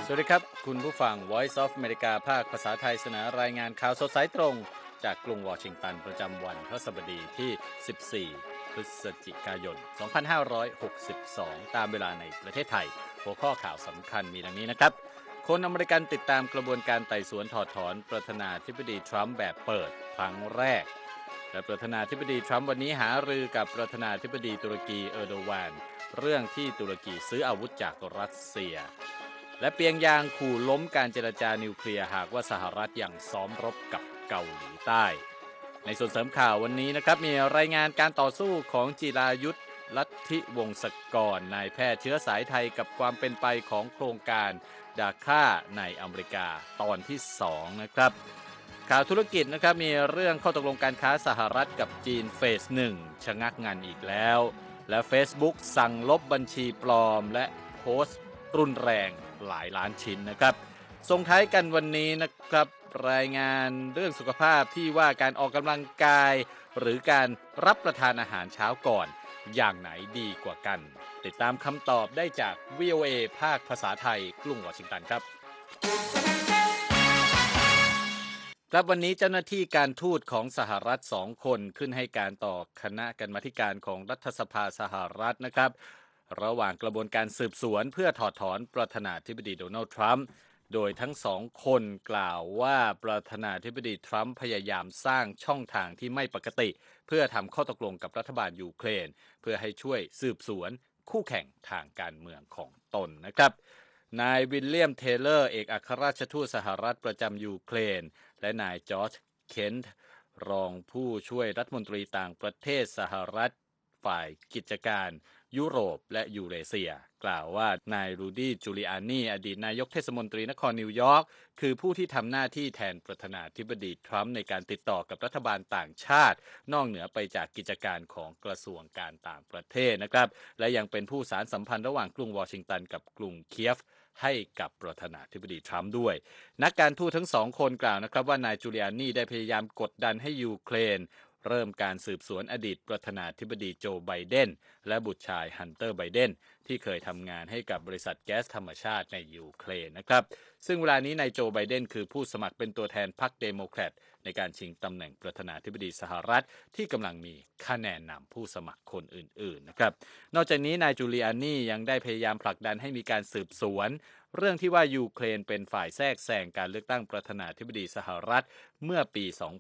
สวัสดีครับคุณผู้ฟัง Voice of America ภาคภาษาไทยเสนอรายงานข่าวสดสายตรงจากกรุงวอชิงตันประจำวันพฤหัสบดีที่ 14 พฤศจิกายน 2562 ตามเวลาในประเทศไทยหัวข้อข่าวสำคัญมีดังนี้นะครับคนอเมริกันติดตามกระบวนการไต่สวนถอดถอนประธานาธิบดีทรัมป์แบบเปิดครั้งแรกและประธานาธิบดีทรัมป์วันนี้หารือกับประธานาธิบดีตุรกีเออร์โดวานเรื่องที่ตุรกีซื้ออาวุธจากรัสเซียและเปียงยางขู่ล้มการเจรจานิวเคลียร์หากว่าสหรัฐยังซ้อมรบกับเกาหลีใต้ในส่วนเสริมข่าววันนี้นะครับมีรายงานการต่อสู้ของจิรายุทธลัทธิวงศกรนายแพทย์เชื้อสายไทยกับความเป็นไปของโครงการดาค่าในอเมริกาตอนที่2นะครับข่าวธุรกิจนะครับมีเรื่องข้อตกลงการค้าสหรัฐกับจีนเฟส1ชะงักงันอีกแล้วและ Facebook สั่งลบบัญชีปลอมและโพสต์รุนแรงหลายล้านชิ้นนะครับส่งท้ายกันวันนี้นะครับรายงานเรื่องสุขภาพที่ว่าการออกกำลังกายหรือการรับประทานอาหารเช้าก่อนอย่างไหนดีกว่ากันติดตามคำตอบได้จาก VOA ภาคภาษาไทยกรุงวอชิงตันครับครับวันนี้เจ้าหน้าที่การทูตของสหรัฐ2คนขึ้นให้การต่อคณะกรรมาธิการของรัฐสภาสหรัฐนะครับระหว่างกระบวนการสืบสวนเพื่อถอดถอนประธานาธิบดีโดนัลด์ทรัมป์โดยทั้งสองคนกล่าวว่าประธานาธิบดีทรัมป์พยายามสร้างช่องทางที่ไม่ปกติเพื่อทำข้อตกลงกับรัฐบาลยูเครนเพื่อให้ช่วยสืบสวนคู่แข่งทางการเมืองของตนนะครับนายวิลเลียมเทเลอร์เอกอัครราชทูตสหรัฐประจำยูเครนและนายจอร์จเคนต์รองผู้ช่วยรัฐมนตรีต่างประเทศสหรัฐฝ่ายกิจการยุโรปและยูเรเซียกล่าวว่านายรูดี้จูลิอานีอดีตนายกเทศมนตรีนครนิวยอร์กคือผู้ที่ทำหน้าที่แทนประธานาธิบดีทรัมป์ในการติดต่อกับรัฐบาลต่างชาตินอกเหนือไปจากกิจการของกระทรวงการต่างประเทศนะครับและยังเป็นผู้สานสัมพันธ์ระหว่างกรุงวอชิงตันกับกรุงเคียฟให้กับประธานาธิบดีทรัมป์ด้วยนักการทูตทั้งสองคนกล่าวนะครับว่านายจูลิอานีได้พยายามกดดันให้ยูเครนเริ่มการสืบสวนอดีตประธานาธิบดีโจไบเดนและบุตรชายฮันเตอร์ไบเดนที่เคยทำงานให้กับบริษัทแก๊สธรรมชาติในยูเครนนะครับซึ่งเวลานี้นายโจไบเดนคือผู้สมัครเป็นตัวแทนพรรคเดโมแครตในการชิงตำแหน่งประธานาธิบดีสหรัฐที่กำลังมีคะแนนนำผู้สมัครคนอื่นๆนะครับนอกจากนี้นายจูลิอานียังได้พยายามผลักดันให้มีการสืบสวนเรื่องที่ว่ายูเครนเป็นฝ่ายแทรกแซงการเลือกตั้งประธานาธิบดีสหรัฐเมื่อปี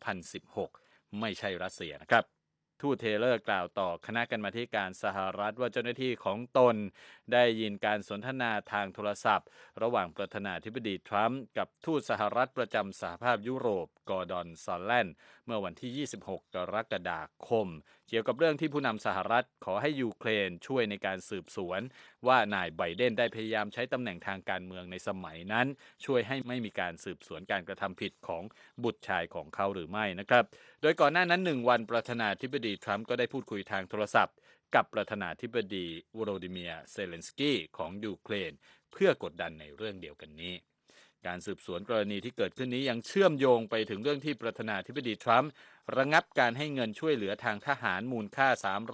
2016 ไม่ใช่รัสเซียนะครับทูตเทเลอร์กล่าวต่อคณะกรรมาธิการสหรัฐว่าเจ้าหน้าที่ของตนได้ยินการสนทนาทางโทรศัพท์ระหว่างประธานาธิบดีทรัมป์กับทูตสหรัฐประจำสหภาพยุโรปกอร์ดอนซอลแลนด์เมื่อวันที่ 26 กรกฎาคมเกี่ยวกับเรื่องที่ผู้นำสหรัฐขอให้ยูเครนช่วยในการสืบสวนว่านายไบเดนได้พยายามใช้ตำแหน่งทางการเมืองในสมัยนั้นช่วยให้ไม่มีการสืบสวนการกระทำผิดของบุตรชายของเขาหรือไม่นะครับโดยก่อนหน้านั้น1 วันประธานาธิบดีทรัมป์ก็ได้พูดคุยทางโทรศัพท์กับประธานาธิบดีวโลดิเมียร์เซเลนสกี้ของยูเครนเพื่อกดดันในเรื่องเดียวกันนี้การสืบสวนกรณีที่เกิดขึ้นนี้ยังเชื่อมโยงไปถึงเรื่องที่ประธานาธิบดีทรัมป์ระงับการให้เงินช่วยเหลือทางทหารมูลค่า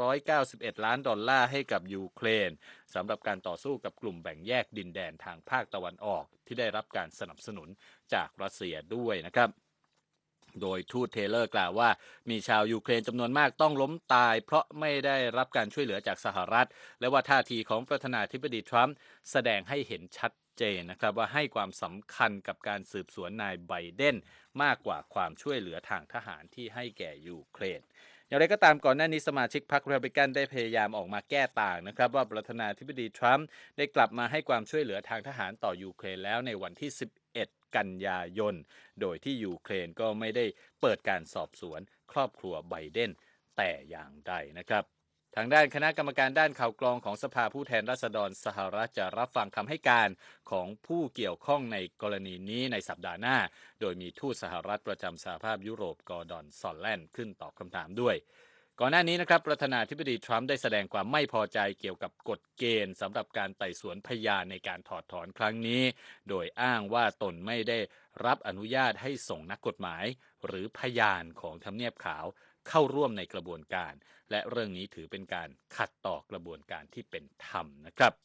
$391 ล้านให้กับยูเครนสำหรับการต่อสู้กับกลุ่มแบ่งแยกดินแดนทางภาคตะวันออกที่ได้รับการสนับสนุนจากรัสเซียด้วยนะครับโดยทูตเทเลอร์กล่าวว่ามีชาวยูเครนจำนวนมากต้องล้มตายเพราะไม่ได้รับการช่วยเหลือจากสหรัฐและว่าท่าทีของประธานาธิบดีทรัมป์แสดงให้เห็นชัดเจนนะครับว่าให้ความสำคัญกับการสืบสวนนายไบเดนมากกว่าความช่วยเหลือทางทหารที่ให้แก่ยูเครนอย่างไรก็ตามก่อนหน้านี้สมาชิกพรรครีพับลิกันได้พยายามออกมาแก้ต่างนะครับว่าประธานาธิบดีทรัมป์ได้กลับมาให้ความช่วยเหลือทางทหารต่อยูเครนแล้วในวันที่11 กันยายนโดยที่ยูเครนก็ไม่ได้เปิดการสอบสวนครอบครัวไบเดนแต่อย่างใดนะครับทางด้านคณะกรรมการด้านข่าวกรองของสภาผู้แทนราษฎรสหรัฐจะรับฟังคำให้การของผู้เกี่ยวข้องในกรณีนี้ในสัปดาห์หน้าโดยมีทูตสหรัฐประจำสหภาพยุโรปกอร์ดอนซอลแลนด์ขึ้นตอบคำถามด้วยก่อนหน้านี้นะครับประธานาธิบดีทรัมป์ได้แสดงความไม่พอใจเกี่ยวกับกฎเกณฑ์สำหรับการไต่สวนพยานในการถอดถอนครั้งนี้โดยอ้างว่าตนไม่ได้รับอนุญาตให้ส่งนักกฎหมายหรือพยานของทำเนียบขาวเข้าร่วมในกระบวนการและเรื่องนี้ถือเป็นการขัดต่อกระบวนการที่เป็นธรรมนะครับ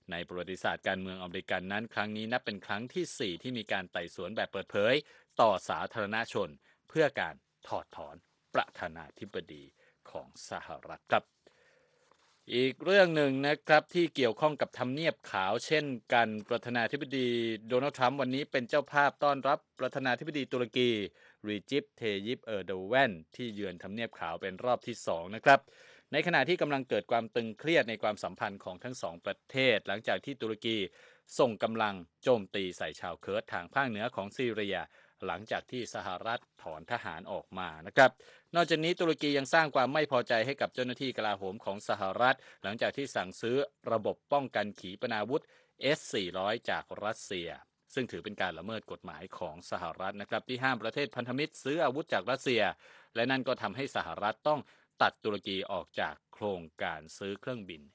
ในประวัติศาสตร์การเมืองอเมริกันนั้นครั้งนี้นับเป็นครั้งที่ 4ที่มีการไต่สวนแบบเปิดเผยต่อสาธารณชนเพื่อการถอดถอนประธานาธิบดีของสหรัฐครับอีกเรื่องหนึ่งนะครับที่เกี่ยวข้องกับทำเนียบขาวเช่นกันประธานาธิบดีโดนัลด์ทรัมป์วันนี้เป็นเจ้าภาพต้อนรับประธานาธิบดีตุรกีรีจิปเทยิปเออร์โดแวนที่เยือนทำเนียบขาวเป็นรอบที่2นะครับในขณะที่กำลังเกิดความตึงเครียดในความสัมพันธ์ของทั้งสองประเทศหลังจากที่ตุรกีส่งกำลังโจมตีใส่ชาวเคิร์ดทางภาคเหนือของซีเรียหลังจากที่สหรัฐถอนทหารออกมานะครับนอกจากนี้ตุรกียังสร้างความไม่พอใจให้กับเจ้าหน้าที่กลาโหมของสหรัฐหลังจากที่สั่งซื้อระบบป้องกันขีปนาวุธ S-400 จากรัสเซียซึ่งถือเป็นการละเมิดกฎหมายของสหรัฐนะครับที่ห้ามประเทศพันธมิตรซื้ออาวุธจากรัสเซียและนั่นก็ทำให้สหรัฐต้องตัดตุรกีออกจากโครงการซื้อเครื่องบิน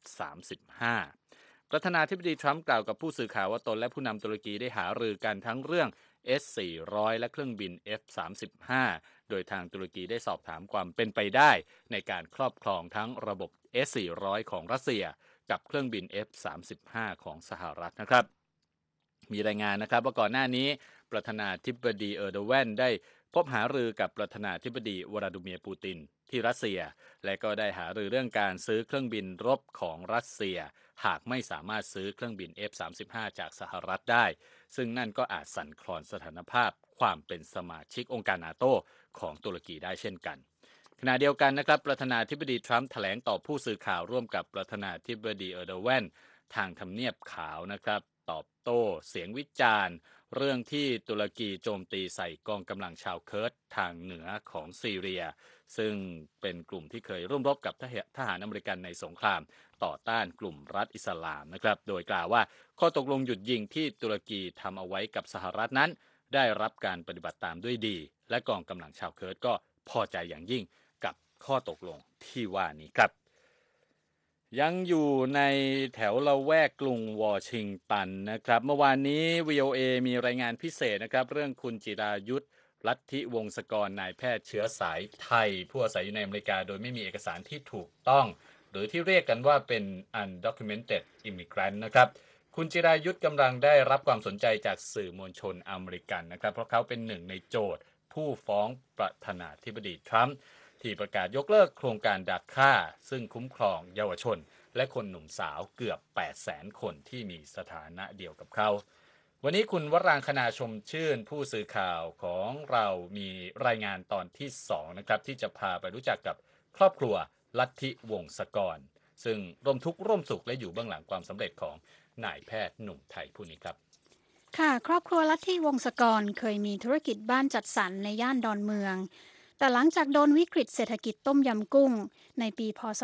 F-35ประธานาธิบดีทรัมป์กล่าวกับผู้สื่อข่าวว่าตนและผู้นำตุรกีได้หารือกันทั้งเรื่อง S-400 และเครื่องบิน F-35 โดยทางตุรกีได้สอบถามความเป็นไปได้ในการครอบครองทั้งระบบ S-400 ของรัสเซียกับเครื่องบิน F-35 ของสหรัฐนะครับมีรายงานนะครับว่าก่อนหน้านี้ประธานาธิบดีเออร์โดแวนได้พบหารือกับประธานาธิบดีวลาดิเมียร์ปูตินที่รัสเซียและก็ได้หารือเรื่องการซื้อเครื่องบินรบของรัสเซียหากไม่สามารถซื้อเครื่องบิน F-35 จากสหรัฐได้ซึ่งนั่นก็อาจสั่นคลอนสถานภาพความเป็นสมาชิกองค์การนาโตของตุรกีได้เช่นกันขณะเดียวกันนะครับประธานาธิบดีทรัมป์แถลงต่อผู้สื่อข่าวร่วมกับประธานาธิบดีเออร์โดแวนทางทำเนียบขาวนะครับตอบโต้เสียงวิจารณ์เรื่องที่ตุรกีโจมตีใส่กองกำลังชาวเคิร์ดทางเหนือของซีเรียซึ่งเป็นกลุ่มที่เคยร่วมรบกับทหารอเมริกันในสงครามต่อต้านกลุ่มรัฐอิสลามนะครับโดยกล่าวว่าข้อตกลงหยุดยิงที่ตุรกีทำเอาไว้กับสหรัฐนั้นได้รับการปฏิบัติตามด้วยดีและกองกำลังชาวเคิร์ดก็พอใจอย่างยิ่งกับข้อตกลงที่ว่านี้ครับยังอยู่ในแถวละแวกกรุงวอชิงตันนะครับเมื่อวานนี้ VOA มีรายงานพิเศษนะครับเรื่องคุณจิรายุทธลัทธิวงศกรนายแพทย์เชื้อสายไทยผู้อาศัยอยู่ในอเมริกาโดยไม่มีเอกสารที่ถูกต้องหรือที่เรียกกันว่าเป็น undocumented immigrant นะครับคุณจิรายุทธกำลังได้รับความสนใจจากสื่อมวลชนอเมริกันนะครับเพราะเขาเป็นหนึ่งในโจทย์ผู้ฟ้องประธานาธิบดีทรัมป์ที่ประกาศยกเลิกโครงการดักฆ่าซึ่งคุ้มครองเยาวชนและคนหนุ่มสาวเกือบ 800,000 คนที่มีสถานะเดียวกับเขาวันนี้คุณวรางคณาชมชื่นผู้สื่อข่าวของเรามีรายงานตอนที่2นะครับที่จะพาไปรู้จักกับครอบครัวลัทธิวงศกรซึ่งร่วมทุกข์ร่วมสุขและอยู่เบื้องหลังความสำเร็จของนายแพทย์หนุ่มไทยผู้นี้ครับค่ะครอบครัวลัทธิวงศกรเคยมีธุรกิจบ้านจัดสรรในย่านดอนเมืองแต่หลังจากโดนวิกฤตเศรษฐกิจต้มยำกุ้งในปีพ.ศ.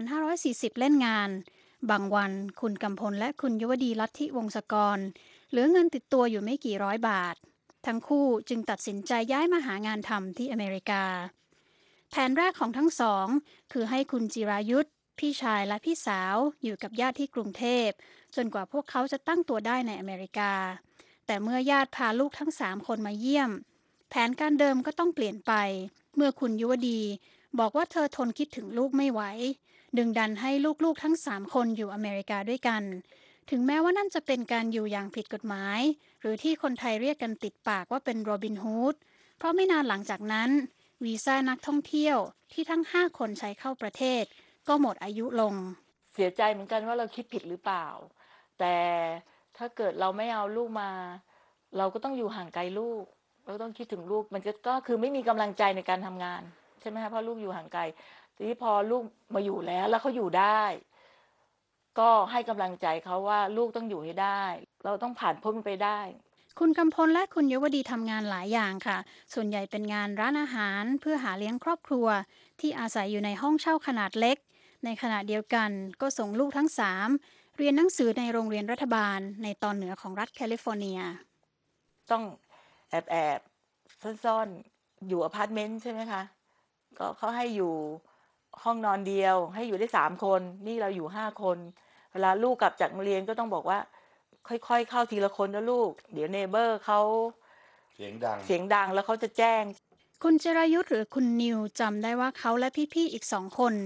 2540เล่นงานบางวันคุณกำพลและคุณยุวดีลัทธิวงศกรเหลือเงินติดตัวอยู่ไม่กี่ร้อยบาททั้งคู่จึงตัดสินใจย้ายมาหางานทำที่อเมริกาแผนแรกของทั้งสองคือให้คุณจิรายุทธพี่ชายและพี่สาวอยู่กับญาติที่กรุงเทพจนกว่าพวกเขาจะตั้งตัวได้ในอเมริกาแต่เมื่อญาติพาลูกทั้ง3คนมาเยี่ยมแผนการเดิมก็ต้องเปลี่ยนไปเมื่อคุณยุวดีบอกว่าเธอทนคิดถึงลูกไม่ไหวดึงดันให้ลูกๆทั้ง3คนอยู่อเมริกาด้วยกันถึงแม้ว่านั่นจะเป็นการอยู่อย่างผิดกฎหมายหรือที่คนไทยเรียกกันติดปากว่าเป็นโรบินฮูดเพราะไม่นานหลังจากนั้นวีซ่านักท่องเที่ยวที่ทั้ง5คนใช้เข้าประเทศก็หมดอายุลงเสียใจเหมือนกันว่าเราคิดผิดหรือเปล่าแต่ถ้าเกิดเราไม่เอาลูกมาเราก็ต้องอยู่ห่างไกลลูกเราก็ต้องคิดถึงลูกมันก็คือไม่มีกำลังใจในการทำงานใช่ไหมคะเพราะลูกอยู่ห่างไกลทีนี้พอลูกมาอยู่แล้วเขาอยู่ได้ก็ให้กำลังใจเขาว่าลูกต้องอยู่ให้ได้เราต้องผ่านพ้นไปได้คุณกำพลและคุณยุวดีทำงานหลายอย่างค่ะส่วนใหญ่เป็นงานร้านอาหารเพื่อหาเลี้ยงครอบครัวที่อาศัยอยู่ในห้องเช่าขนาดเล็กในขณะเดียวกันก็ส่งลูกทั้ง3เรียนหนังสือในโรงเรียนรัฐบาลในตอนเหนือของรัฐแคลิฟอร์เนียต้องแอบซ่อนๆอยู่อพาร์ตเมนต์ใช่ไหมคะก็เขาให้อยู่ห้องนอนเดียวให้อยู่ได้3 คนนี่เราอยู่5 คนเวลาลูกกลับจากโรงเรียนก็ต้องบอกว่าค่อยๆเข้าทีละคนนะลูกเดี๋ยวเนเบอร์เขาเสียงดังแล้วเขาจะแจ้งคุณจิรายุทธหรือคุณนิวจำได้ว่าเขาและพี่ๆอีก2 คน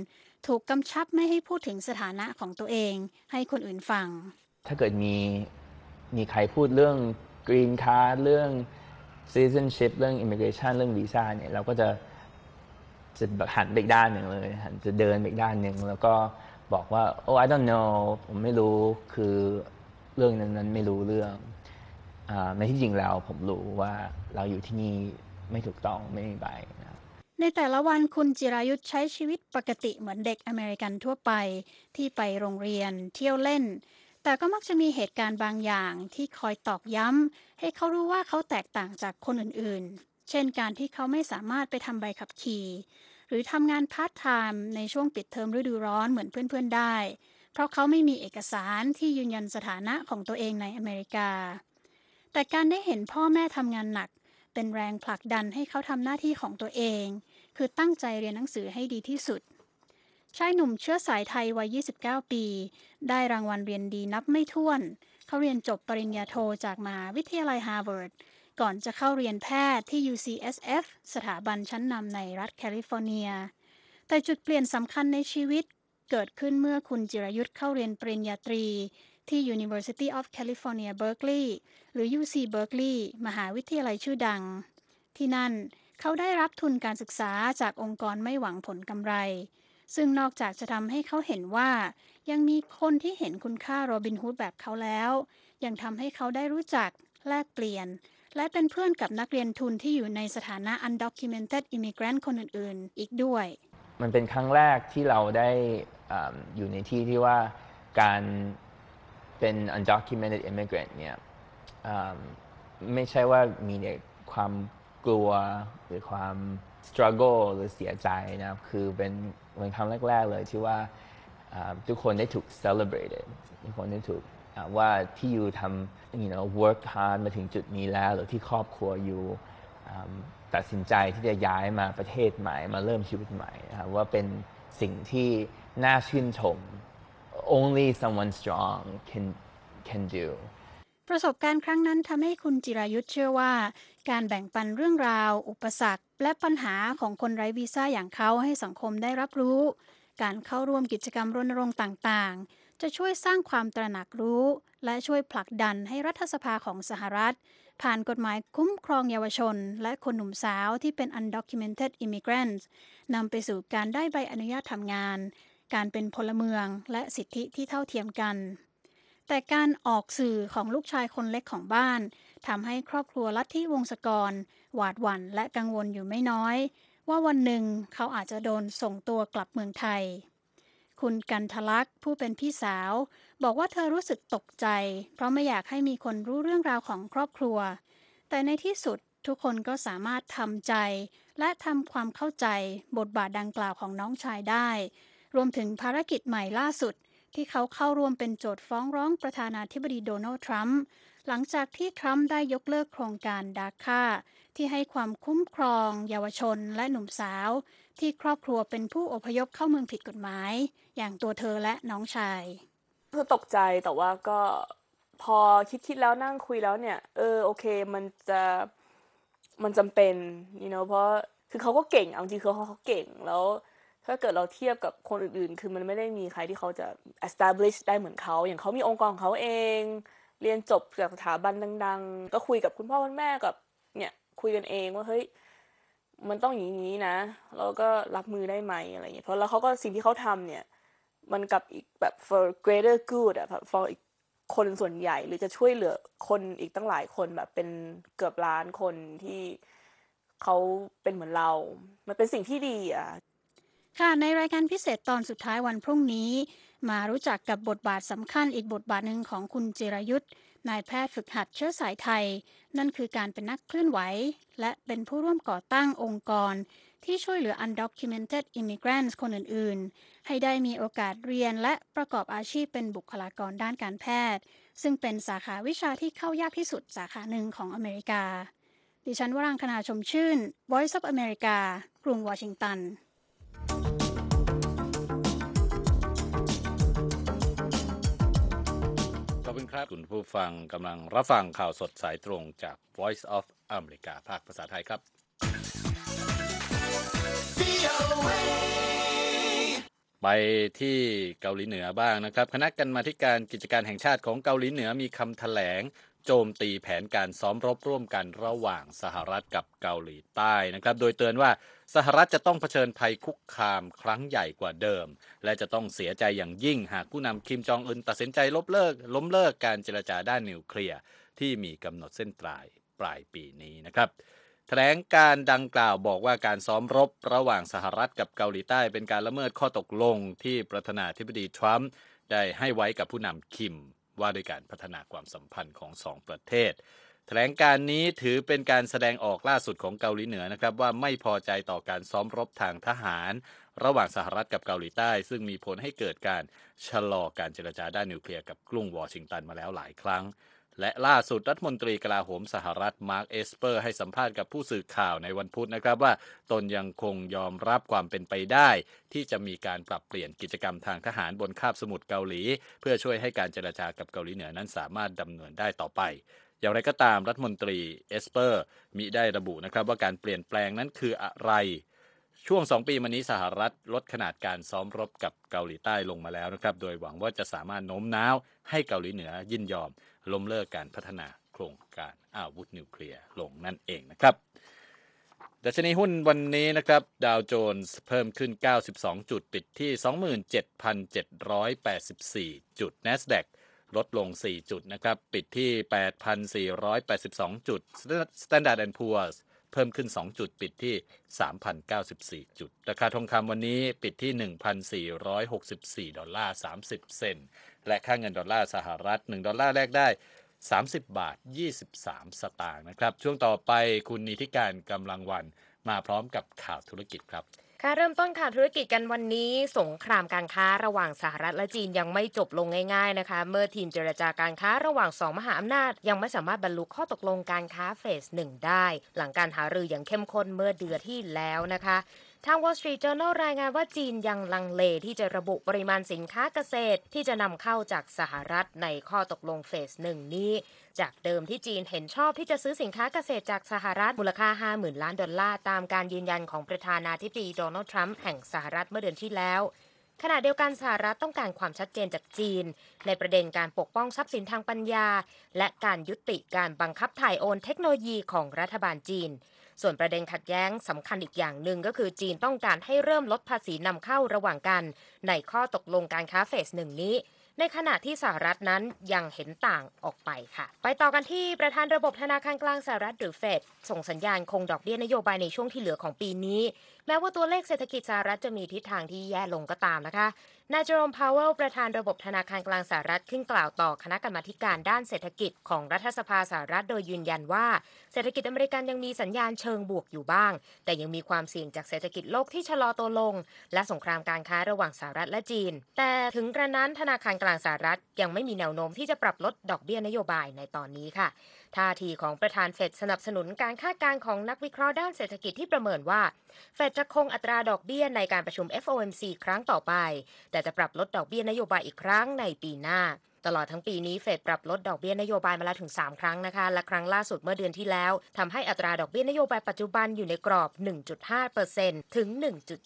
ถูกกำชับไม่ให้พูดถึงสถานะของตัวเองให้คนอื่นฟังถ้าเกิดมีใครพูดเรื่อง Green Card เรื่อง Citizenship เรื่อง Immigration เรื่องวีซ่าเนี่ยเราก็จะแบบหันไปอีกด้านหนึ่งเลยจะเดินไปอีกด้านหนึ่งแล้วก็บอกว่า oh I don't know ผมไม่รู้คือเรื่องนั้นไม่รู้เรื่องในที่จริงแล้วผมรู้ว่าเราอยู่ที่นี่ไม่ถูกต้องไม่มีใบนะในแต่ละวันคุณจิรายุทธใช้ชีวิตปกติเหมือนเด็กอเมริกันทั่วไปที่ไปโรงเรียนเที่ยวเล่นแต่ก็มักจะมีเหตุการณ์บางอย่างที่คอยตอกย้ำให้เขารู้ว่าเขาแตกต่างจากคนอื่นๆเช่นการที่เขาไม่สามารถไปทำใบขับขี่หรือทำงานพาร์ทไทม์ในช่วงปิดเทอมฤดูร้อนเหมือนเพื่อนๆได้เพราะเขาไม่มีเอกสารที่ยืนยันสถานะของตัวเองในอเมริกาแต่การได้เห็นพ่อแม่ทำงานหนักเป็นแรงผลักดันให้เขาทำหน้าที่ของตัวเองคือตั้งใจเรียนหนังสือให้ดีที่สุดชายหนุ่มเชื้อสายไทยวัย 29 ปีได้รางวัลเรียนดีนับไม่ถ้วนเขาเรียนจบปริญญาโทจากมหาวิทยาลัยฮาร์วาร์ดก่อนจะเข้าเรียนแพทย์ที่ UCSF สถาบันชั้นนำในรัฐแคลิฟอร์เนียแต่จุดเปลี่ยนสำคัญในชีวิตเกิดขึ้นเมื่อคุณจิรายุทธเข้าเรียนปริญญาตรีที่ University of California Berkeley หรือ UC Berkeley มหาวิทยาลัยชื่อดังที่นั่นเขาได้รับทุนการศึกษาจากองค์กรไม่หวังผลกำไรซึ่งนอกจากจะทำให้เขาเห็นว่ายังมีคนที่เห็นคุณค่าโรบินฮูดแบบเขาแล้วยังทำให้เขาได้รู้จักแลกเปลี่ยนและเป็นเพื่อนกับนักเรียนทุนที่อยู่ในสถานะ undocumented immigrant คนอื่นๆอีกด้วยมันเป็นครั้งแรกที่เราได้อยู่ในที่ที่ว่าการเป็น undocumented immigrant เนี่ยไม่ใช่ว่ามีแต่ความกลัวหรือความ struggle หรือเสียใจนะครับคือเป็นครั้งแรกๆเลยที่ว่าทุกคนได้ถูก celebrated ทุกคนได้ถูกว่าที่อยู่ทำwork hard มาถึงจุดนี้แล้วหรือที่ครอบครัวอยู่ตัดสินใจที่จะย้ายมาประเทศใหม่มาเริ่มชีวิตใหม่นะครับว่าเป็นสิ่งที่น่าชื่นชม only someone strong can do ประสบการณ์ครั้งนั้นทำให้คุณจิรายุทธเชื่อว่าการแบ่งปันเรื่องราวอุปสรรคและปัญหาของคนไร้วีซ่าอย่างเขาให้สังคมได้รับรู้การเข้าร่วมกิจกรรมรณรงค์ต่างๆจะช่วยสร้างความตระหนักรู้และช่วยผลักดันให้รัฐสภาของสหรัฐผ่านกฎหมายคุ้มครองเยาวชนและคนหนุ่มสาวที่เป็น undocumented immigrants นำไปสู่การได้ใบอนุญาตทำงานการเป็นพลเมืองและสิทธิที่เท่าเทียมกันแต่การออกสื่อของลูกชายคนเล็กของบ้านทำให้ครอบครัวลัทธิวงศกรหวาดหวั่นและกังวลอยู่ไม่น้อยว่าวันหนึ่งเขาอาจจะโดนส่งตัวกลับเมืองไทยคุณกันทลักษณ์ผู้เป็นพี่สาวบอกว่าเธอรู้สึกตกใจเพราะไม่อยากให้มีคนรู้เรื่องราวของครอบครัวแต่ในที่สุดทุกคนก็สามารถทำใจและทำความเข้าใจบทบาทดังกล่าวของน้องชายได้รวมถึงภารกิจใหม่ล่าสุดที่เขาเข้าร่วมเป็นโจทย์ฟ้องร้องประธานาธิบดีโดนัลด์ทรัมป์หลังจากที่ทรัมป์ได้ยกเลิกโครงการดาค่าที่ให้ความคุ้มครองเยาวชนและหนุ่มสาวที่ครอบครัวเป็นผู้อพยพเข้าเมืองผิดกฎหมายอย่างตัวเธอและน้องชายคือตกใจแต่ว่าก็พอคิดแล้วนั่งคุยแล้วเนี่ยโอเคมันจำเป็นเพราะคือเขาก็เก่งเอาจริงคือเขาเก่งแล้วถ้าเกิดเราเทียบกับคนอื่นๆคือมันไม่ได้มีใครที่เขาจะ establish ได้เหมือนเขาอย่างเขามีองค์กรของเขาเองเรียนจบจากสถาบันดังๆก็คุยกับคุณพ่อคุณแม่กับเนี่ยคุยกันเองว่าเฮ้ยมันต้องอย่างนี้นะแล้วก็รับมือได้ไหมอะไรอย่างเงี้ยเพราะแล้วเขาก็สิ่งที่เขาทำเนี่ยมันกับอีกแบบ for greater good อะ for อีกคนส่วนใหญ่หรือจะช่วยเหลือคนอีกตั้งหลายคนแบบเป็นเกือบล้านคนที่เขาเป็นเหมือนเรามันเป็นสิ่งที่ดีอะค่ะในรายการพิเศษตอนสุดท้ายวันพรุ่งนี้มารู้จักกับบทบาทสำคัญอีกบทบาทหนึ่งของคุณจิรายุทธนายแพทย์ฝึกหัดเชื้อสายไทยนั่นคือการเป็นนักเคลื่อนไหวและเป็นผู้ร่วมก่อตั้งองค์กรที่ช่วยเหลือ undocumented immigrants คนอื่นๆให้ได้มีโอกาสเรียนและประกอบอาชีพเป็นบุคลากรด้านการแพทย์ซึ่งเป็นสาขาวิชาที่เข้ายากที่สุดสาขาหนึ่งของอเมริกาดิฉันวรังคณาชมชื่น Voice of America กรุงวอชิงตันขอบคุณครับคุณผู้ฟังกำลังรับฟังข่าวสดสายตรงจาก Voice of America ภาคภาษาไทยครับไปที่เกาหลีเหนือบ้างนะครับคณะกรรมาธิการกิจการแห่งชาติของเกาหลีเหนือมีคำแถลงโจมตีแผนการซ้อมรบร่วมกันระหว่างสหรัฐกับเกาหลีใต้นะครับโดยเตือนว่าสหรัฐจะต้องเผชิญภัยคุกคามครั้งใหญ่กว่าเดิมและจะต้องเสียใจอย่างยิ่งหากผู้นำคิมจองอึนตัดสินใจล้มเลิกการเจรจาด้านนิวเคลียร์ที่มีกำหนดเส้นตายปลายปีนี้นะครับแถลงการดังกล่าวบอกว่าการซ้อมรบระหว่างสหรัฐกับเกาหลีใต้เป็นการละเมิดข้อตกลงที่ประธานาธิบดีทรัมป์ได้ให้ไว้กับผู้นำคิมว่าด้วยการพัฒนาความสัมพันธ์ของสองประเทศแถลงการนี้ถือเป็นการแสดงออกล่าสุดของเกาหลีเหนือนะครับว่าไม่พอใจต่อการซ้อมรบทางทหารระหว่างสหรัฐกับเกาหลีใต้ซึ่งมีผลให้เกิดการชะลอการเจรจาด้านนิวเคลียร์กับกรุงวอชิงตันมาแล้วหลายครั้งและล่าสุดรัฐมนตรีกลาโหมสหรัฐมาร์คเอสเปอร์ให้สัมภาษณ์กับผู้สื่อข่าวในวันพุธนะครับว่าตนยังคงยอมรับความเป็นไปได้ที่จะมีการปรับเปลี่ยนกิจกรรมทางทหารบนคาบสมุทรเกาหลีเพื่อช่วยให้การเจรจากับเกาหลีเหนือนั้นสามารถดำเนินได้ต่อไปอย่างไรก็ตามรัฐมนตรีเอสเปอร์มิได้ระบุนะครับว่าการเปลี่ยนแปลงนั้นคืออะไรช่วง2 ปีมานี้สหรัฐลดขนาดการซ้อมรบกับเกาหลีใต้ลงมาแล้วนะครับโดยหวังว่าจะสามารถโน้มน้าวให้เกาหลีเหนือยินยอมล้มเลิกการพัฒนาโครงการอาวุธนิวเคลียร์ลงนั่นเองนะครับดัชนีหุ้นวันนี้นะครับดาวโจนส์เพิ่มขึ้น92จุดปิดที่ 27,784 จุด NASDAQ ลดลง4จุดนะครับปิดที่ 8,482 จุด Standard & Poor's เพิ่มขึ้น2จุดปิดที่ 3,094 จุดราคาทองคำวันนี้ปิดที่ 1,464 ดอลลาร์30 เซนต์และค่าเงินดอลลาร์สหรัฐ1ดอลลาร์แลกได้30 บาท 23 สตางค์นะครับช่วงต่อไปคุณนิติการกำลังวันมาพร้อมกับข่าวธุรกิจครับค่ะเริ่มต้นข่าวธุรกิจกันวันนี้สงครามการค้าระหว่างสหรัฐและจีนยังไม่จบลงง่ายๆนะคะเมื่อทีมเจรจาการค้าระหว่าง2มหาอำนาจยังไม่สามารถบรรลุข้อตกลงการค้าเฟส 1ได้หลังการหารืออย่างเข้มข้นเมื่อเดือนที่แล้วนะคะทาง Wall Street Journal รายงานว่าจีนยังลังเลที่จะระบุปริมาณสินค้าเกษตรที่จะนำเข้าจากสหรัฐในข้อตกลงเฟส 1นี้จากเดิมที่จีนเห็นชอบที่จะซื้อสินค้าเกษตรจากสหรัฐมูลค่า 50,000 ล้านดอลลาร์ตามการยืนยันของประธานาธิบดีโดนัลด์ทรัมป์แห่งสหรัฐเมื่อเดือนที่แล้วขณะเดียวกันสหรัฐต้องการความชัดเจนจากจีนในประเด็นการปกป้องทรัพย์สินทางปัญญาและการยุติการบังคับถ่ายโอนเทคโนโลยีของรัฐบาลจีนส่วนประเด็นขัดแย้งสำคัญอีกอย่างหนึ่งก็คือจีนต้องการให้เริ่มลดภาษีนำเข้าระหว่างกันในข้อตกลงการค้าเฟส 1นี้ในขณะที่สหรัฐนั้นยังเห็นต่างออกไปค่ะไปต่อกันที่ประธานระบบธนาคารกลางสหรัฐหรือเฟดส่งสัญญาณคงดอกเบี้ยนโยบายในช่วงที่เหลือของปีนี้แม้ว่าตัวเลขเศรษฐกิจสหรัฐจะมีทิศทางที่แย่ลงก็ตามนะคะนายเจอโรม พาวเวลประธานระบบธนาคารกลางสหรัฐขึ้นกล่าวต่อคณะกรรมาการด้านเศรษฐกิจของรัฐสภาสหรัฐโดยยืนยันว่าเศรษฐกิจอเมริกันยังมีสัญญาณเชิงบวกอยู่บ้างแต่ยังมีความเสี่ยงจากเศรษฐกิจโลกที่ชะลอตัวลงและสงครามการค้าระหว่างสหรัฐและจีนแต่ถึงกระนั้นธนาคารกลางสหรัฐยังไม่มีแนวโน้มที่จะปรับลดดอกเบี้ยนโยบายในตอนนี้ค่ะท่าทีของประธานเฟดสนับสนุนการคาดการณ์ของนักวิเคราะห์ด้านเศรษฐกิจที่ประเมินว่าเฟดจะคงอัตราดอกเบี้ยในการประชุม FOMC ครั้งต่อไปแต่จะปรับลดดอกเบี้ยนโยบายอีกครั้งในปีหน้าตลอดทั้งปีนี้เฟดปรับลดดอกเบี้ยนโยบายมาแล้วถึง3ครั้งนะคะและครั้งล่าสุดเมื่อเดือนที่แล้วทำให้อัตราดอกเบี้ยนโยบายปัจจุบันอยู่ในกรอบ 1.5% ถึง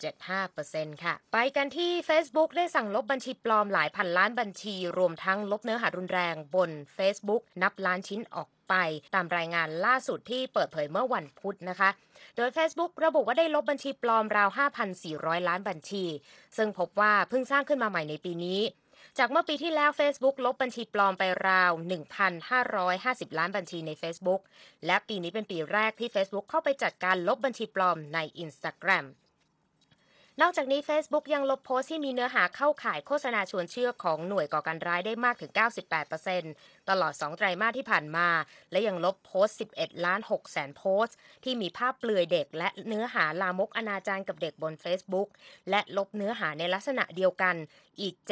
1.75% ค่ะไปกันที่ Facebook ได้สั่งลบบัญชีปลอมหลายพันล้านบัญชีรวมทั้งลบเนื้อหารุนแรงบน Facebook นับล้านชิ้นออกไปตามรายงานล่าสุดที่เปิดเผยเมื่อวันพุธนะคะโดย Facebook ระบุว่าได้ลบบัญชีปลอมราว 5,400 ล้านบัญชีซึ่งพบว่าเพิ่งสร้างขึ้นมาใหม่ในปีนี้จากเมื่อปีที่แล้ว Facebook ลบบัญชีปลอมไปราว 1,550 ล้านบัญชีใน Facebook และปีนี้เป็นปีแรกที่ Facebook เข้าไปจัดการลบบัญชีปลอมใน Instagramนอกจากนี้ Facebook ยังลบโพสต์ที่มีเนื้อหาเข้าข่ายโฆษณาชวนเชื่อของหน่วยก่อการร้ายได้มากถึง 98% ตลอด2ไตรมาสที่ผ่านมาและยังลบโพสต์ 11,600,000 โพสต์ที่มีภาพเปลือยเด็กและเนื้อหาลามกอนาจารกับเด็กบน Facebook และลบเนื้อหาในลักษณะเดียวกันอีก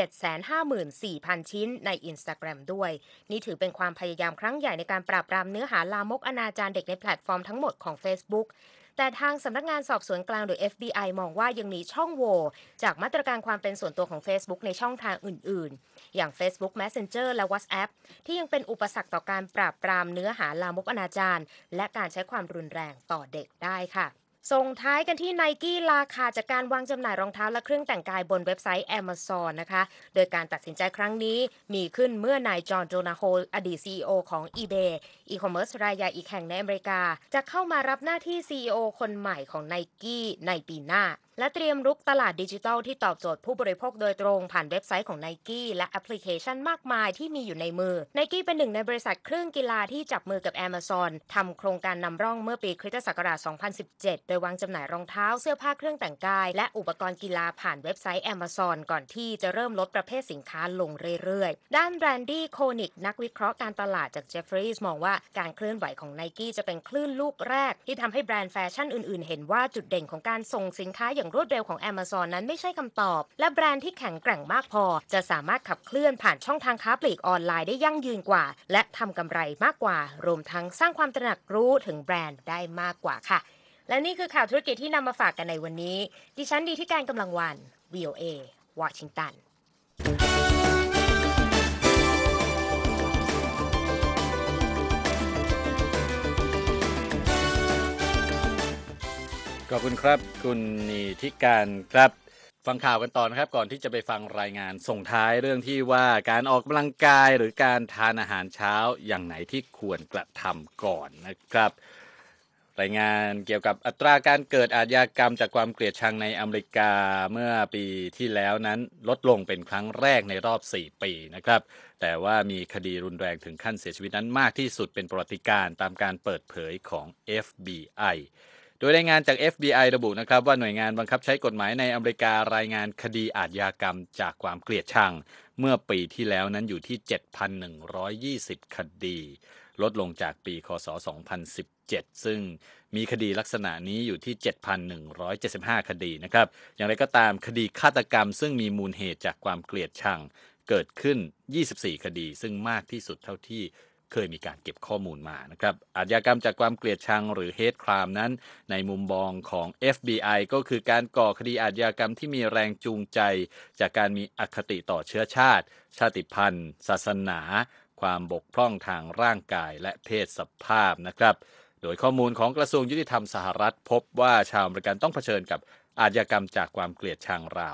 754,000 ชิ้นใน Instagram ด้วยนี่ถือเป็นความพยายามครั้งใหญ่ในการปราบปรามเนื้อหาลามกอนาจารเด็กในแพลตฟอร์มทั้งหมดของ Facebookแต่ทางสำนักงานสอบสวนกลางหรือ FBI มองว่ายังมีช่องโหว่จากมาตรการความเป็นส่วนตัวของ Facebook ในช่องทางอื่นๆอย่าง Facebook Messenger และ WhatsApp ที่ยังเป็นอุปสรรคต่อการปราบปรามเนื้อหาลามกอนาจารและการใช้ความรุนแรงต่อเด็กได้ค่ะส่งท้ายกันที่ Nike ลาขาดจากการวางจำหน่ายรองเท้าและเครื่องแต่งกายบนเว็บไซต์ Amazon นะคะโดยการตัดสินใจครั้งนี้มีขึ้นเมื่อนายจอห์นโดนาโฮอดีต CEO ของ eBay อีคอมเมิร์ซรายใหญ่อีกแห่งในอเมริกาจะเข้ามารับหน้าที่ CEO คนใหม่ของ Nike ในปีหน้าและเตรียมรุกตลาดดิจิทัลที่ตอบโจทย์ผู้บริโภคโดยตรงผ่านเว็บไซต์ของ Nike และแอปพลิเคชันมากมายที่มีอยู่ในมือ Nike เป็นหนึ่งในบริษัทเครื่องกีฬาที่จับมือกับ Amazon ทำโครงการนำร่องเมื่อปีคริสตศักราช 2017 โดยวางจำหน่ายรองเท้าเสื้อผ้าเครื่องแต่งกายและอุปกรณ์กีฬาผ่านเว็บไซต์ Amazon ก่อนที่จะเริ่มลดประเภทสินค้าลงเรื่อยๆด้านแบรนดี้โคนิกนักวิเคราะห์การตลาดจาก Jefferies มองว่าการเคลื่อนไหวของ Nike จะเป็นคลื่นลูกแรกที่ทำให้แบรนด์แฟชั่นอื่นๆเห็นว่าจุดเด่นของการส่งสินค้าอย่างรวดเร็วของ Amazon นั้นไม่ใช่คำตอบและแบรนด์ที่แข็งแกร่งมากพอจะสามารถขับเคลื่อนผ่านช่องทางค้าปลีกออนไลน์ได้ยั่งยืนกว่าและทำกำไรมากกว่ารวมทั้งสร้างความตระหนักรู้ถึงแบรนด์ได้มากกว่าค่ะและนี่คือข่าวธุรกิจที่นำมาฝากกันในวันนี้ดิฉันดีที่การกำลังวัน VOA วอชิงตันขอบคุณครับคุณนีทิการครับฟังข่าวกันต่อนะครับก่อนที่จะไปฟังรายงานส่งท้ายเรื่องที่ว่าการออกกำลังกายหรือการทานอาหารเช้าอย่างไหนที่ควรกระทำก่อนนะครับรายงานเกี่ยวกับอัตราการเกิดอาชญากรรมจากความเกลียดชังในอเมริกาเมื่อปีที่แล้วนั้นลดลงเป็นครั้งแรกในรอบ4ปีนะครับแต่ว่ามีคดีรุนแรงถึงขั้นเสียชีวิตนั้นมากที่สุดเป็นประวัติการณ์ตามการเปิดเผยของ FBIโดยรายงานจาก FBI ระบุนะครับว่าหน่วยงานบังคับใช้กฎหมายในอเมริการายงานคดีอาชญากรรมจากความเกลียดชังเมื่อปีที่แล้วนั้นอยู่ที่ 7,120 คดีลดลงจากปีคศ 2017 ซึ่งมีคดีลักษณะนี้อยู่ที่ 7,175 คดีนะครับอย่างไรก็ตามคดีฆาตกรรมซึ่งมีมูลเหตุจากความเกลียดชังเกิดขึ้น 24 คดีซึ่งมากที่สุดเท่าที่เคยมีการเก็บข้อมูลมานะครับอาชญากรรมจากความเกลียดชังหรือ Hate Crime นั้นในมุมมองของ FBI ก็คือการก่อคดีอาชญากรรมที่มีแรงจูงใจจากการมีอคติต่อเชื้อชาติชาติพันธุ์ศาสนาความบกพร่องทางร่างกายและเพศสภาพนะครับโดยข้อมูลของกระทรวงยุติธรรมสหรัฐพบว่าชาวอเมริกันต้องเผชิญกับอาชญากรรมจากความเกลียดชังราว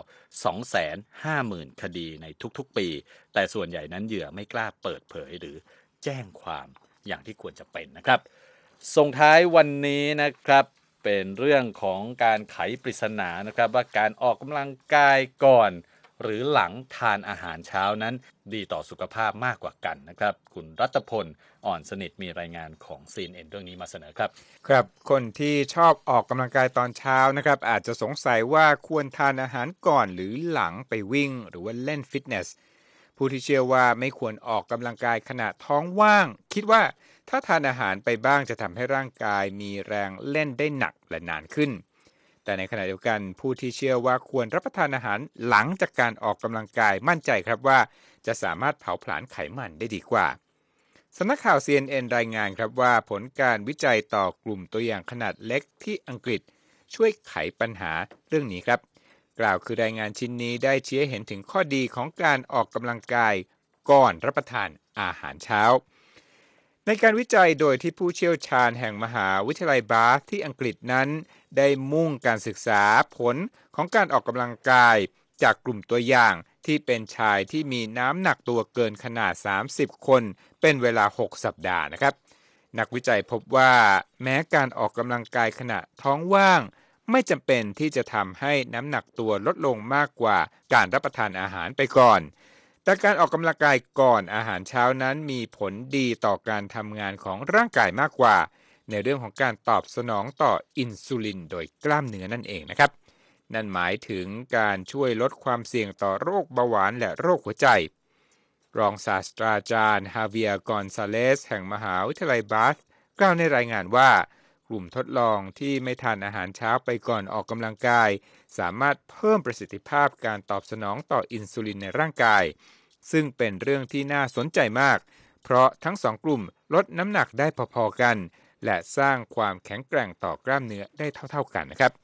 250,000 คดีในทุกๆปีแต่ส่วนใหญ่นั้นเหยื่อไม่กล้าเปิดเผยหรือแจ้งความอย่างที่ควรจะเป็นนะครับส่งท้ายวันนี้นะครับเป็นเรื่องของการไขปริศนานะครับว่าการออกกำลังกายก่อนหรือหลังทานอาหารเช้านั้นดีต่อสุขภาพมากกว่ากันนะครับคุณรัตพลอ่อนสนิทมีรายงานของ CNN เรื่องนี้มาเสนอครับครับคนที่ชอบออกกำลังกายตอนเช้านะครับอาจจะสงสัยว่าควรทานอาหารก่อนหรือหลังไปวิ่งหรือว่าเล่นฟิตเนสผู้ที่เชื่อว่าไม่ควรออกกำลังกายขณะท้องว่างคิดว่าถ้าทานอาหารไปบ้างจะทำให้ร่างกายมีแรงเล่นได้หนักและนานขึ้นแต่ในขณะเดียวกันผู้ที่เชื่อว่าควรรับประทานอาหารหลังจากการออกกำลังกายมั่นใจครับว่าจะสามารถเผาผลาญไขมันได้ดีกว่าสำนักข่าว CNN รายงานครับว่าผลการวิจัยต่อกลุ่มตัวอย่างขนาดเล็กที่อังกฤษช่วยไขปัญหาเรื่องนี้ครับกล่าวคือรายงานชิ้นนี้ได้ชี้ให้เห็นถึงข้อดีของการออกกำลังกายก่อนรับประทานอาหารเช้าในการวิจัยโดยที่ผู้เชี่ยวชาญแห่งมหาวิทยาลัยบาธที่อังกฤษนั้นได้มุ่งการศึกษาผลของการออกกำลังกายจากกลุ่มตัวอย่างที่เป็นชายที่มีน้ำหนักตัวเกินขนาด30คนเป็นเวลา6สัปดาห์นะครับนักวิจัยพบว่าแม้การออกกำลังกายขณะท้องว่างไม่จำเป็นที่จะทำให้น้ำหนักตัวลดลงมากกว่าการรับประทานอาหารไปก่อนแต่การออกกำลังกายก่อนอาหารเช้านั้นมีผลดีต่อการทำงานของร่างกายมากกว่าในเรื่องของการตอบสนองต่ออินซูลินโดยกล้ามเนื้อนั่นเองนะครับนั่นหมายถึงการช่วยลดความเสี่ยงต่อโรคเบาหวานและโรคหัวใจรองศาสตราจารย์ฮาเวียร์กอนซาเลสแห่งมหาวิทยาลัยบาธกล่าวในรายงานว่ากลุ่มทดลองที่ไม่ทานอาหารเช้าไปก่อนออกกำลังกายสามารถเพิ่มประสิทธิภาพการตอบสนองต่ออินซูลินในร่างกายซึ่งเป็นเรื่องที่น่าสนใจมากเพราะทั้งสองกลุ่มลดน้ำหนักได้พอๆกันและสร้างความแข็งแกร่งต่อกล้ามเนื้อได้เท่าๆกันนะครับ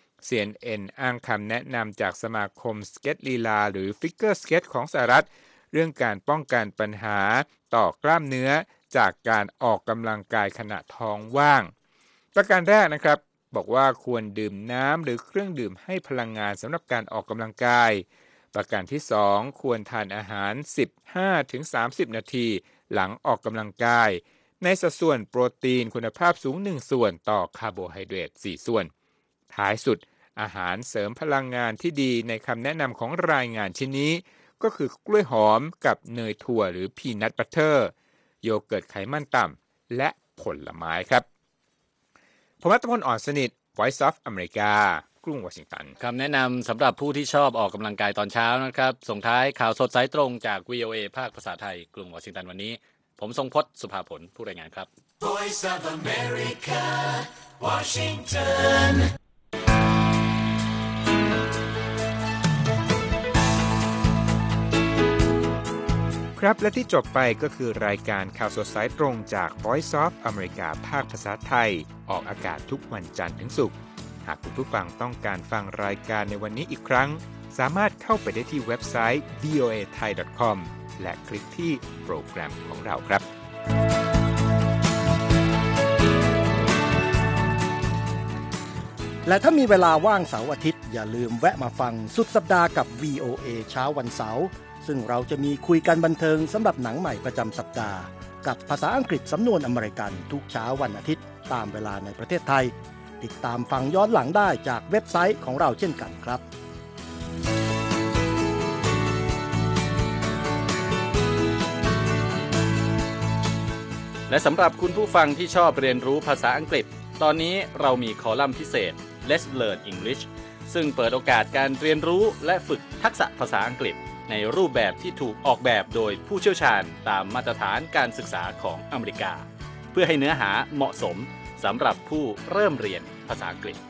CNN อ้างคำแนะนำจากสมาคมสเก็ตลีลาหรือฟิกเกอร์สเก็ตของสหรัฐเรื่องการป้องกันปัญหาต่อกล้ามเนื้อจากการออกกำลังกายขณะท้องว่างประการแรกนะครับบอกว่าควรดื่มน้ำหรือเครื่องดื่มให้พลังงานสำหรับการออกกำลังกายประการที่ 2 ควรทานอาหาร 15-30 นาทีหลังออกกำลังกายในสัดส่วนโปรตีนคุณภาพสูง1ส่วนต่อคาร์โบไฮเดรต4ส่วนท้ายสุดอาหารเสริมพลังงานที่ดีในคำแนะนำของรายงานชิ้นนี้ก็คือกล้วยหอมกับเนยถั่วหรือพีนัทบัตเตอร์โยเกิร์ตไขมันต่ำและผลไม้ครับผมรัตพล อ่อนสนิท Voice of America กรุงวอชิงตันคำแนะนำสำหรับผู้ที่ชอบออกกำลังกายตอนเช้านะครับส่งท้ายข่าวสดสายตรงจาก VOA ภาคภาษาไทยกรุงวอชิงตันวันนี้ผมทรงพจน์สุภาผลผู้รายงานครับ Voice of America Washington ครับและที่จบไปก็คือรายการข่าวสดสายตรงจาก Voice of America ภาคภาษาไทยออกอากาศทุกวันจันทร์ถึงศุกร์หากคุณผู้ฟังต้องการฟังรายการในวันนี้อีกครั้งสามารถเข้าไปได้ที่เว็บไซต์ voathai.com และคลิกที่โปรแกรมของเราครับและถ้ามีเวลาว่างเสาร์อาทิตย์อย่าลืมแวะมาฟังสุดสัปดาห์กับ VOA เช้าวันเสาร์ซึ่งเราจะมีคุยกันบันเทิงสำหรับหนังใหม่ประจำสัปดาห์กับภาษาอังกฤษสำนวนอเมริกันทุกเช้าวันอาทิตย์ตามเวลาในประเทศไทยติดตามฟังย้อนหลังได้จากเว็บไซต์ของเราเช่นกันครับและสำหรับคุณผู้ฟังที่ชอบเรียนรู้ภาษาอังกฤษตอนนี้เรามีคอลัมน์พิเศษ Let's Learn English ซึ่งเปิดโอกาสการเรียนรู้และฝึกทักษะภาษาอังกฤษในรูปแบบที่ถูกออกแบบโดยผู้เชี่ยวชาญตามมาตรฐานการศึกษาของอเมริกาเพื่อให้เนื้อหาเหมาะสมสำหรับผู้เริ่มเรียนภาษาอังกฤษ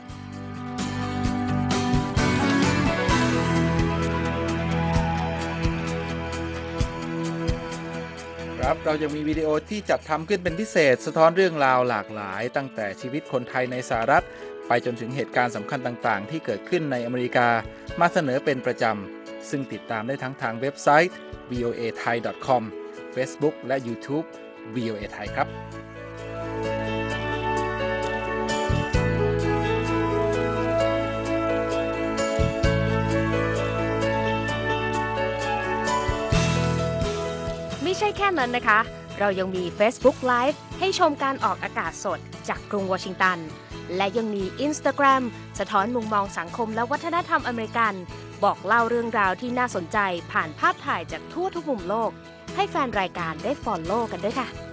ครับเรายังมีวิดีโอที่จัดทำขึ้นเป็นพิเศษสะท้อนเรื่องราวหลากหลายตั้งแต่ชีวิตคนไทยในสหรัฐไปจนถึงเหตุการณ์สำคัญต่างๆที่เกิดขึ้นในอเมริกามาเสนอเป็นประจำซึ่งติดตามได้ทั้งทางเว็บไซต์ voathai.com Facebook และ YouTube VOA Thai ครับไม่ใช่แค่นั้นนะคะเรายังมี Facebook Live ให้ชมการออกอากาศสดจากกรุงวอชิงตันและยังมี Instagram สะท้อนมุมมองสังคมและวัฒนธรรมอเมริกันบอกเล่าเรื่องราวที่น่าสนใจผ่านภาพถ่ายจากทั่วทุกมุมโลกให้แฟนรายการได้ follow กันด้วยค่ะ